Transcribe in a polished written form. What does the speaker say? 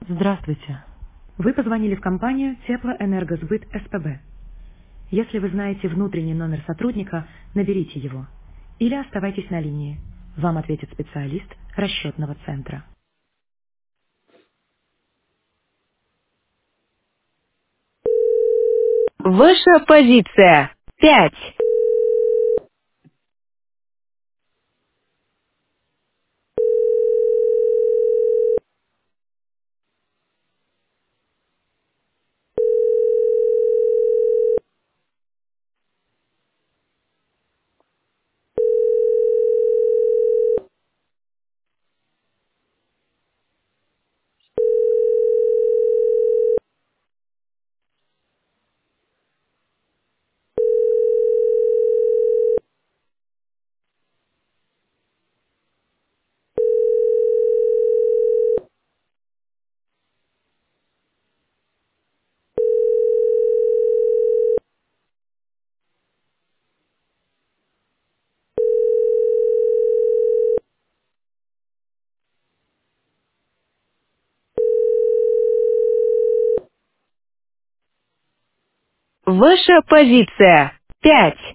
Здравствуйте. Вы позвонили в компанию Теплоэнергосбыт СПБ. Если вы знаете внутренний номер сотрудника, наберите его. Или оставайтесь на линии. Вам ответит специалист расчетного центра. Ваша позиция. 5. Ваша позиция. 5.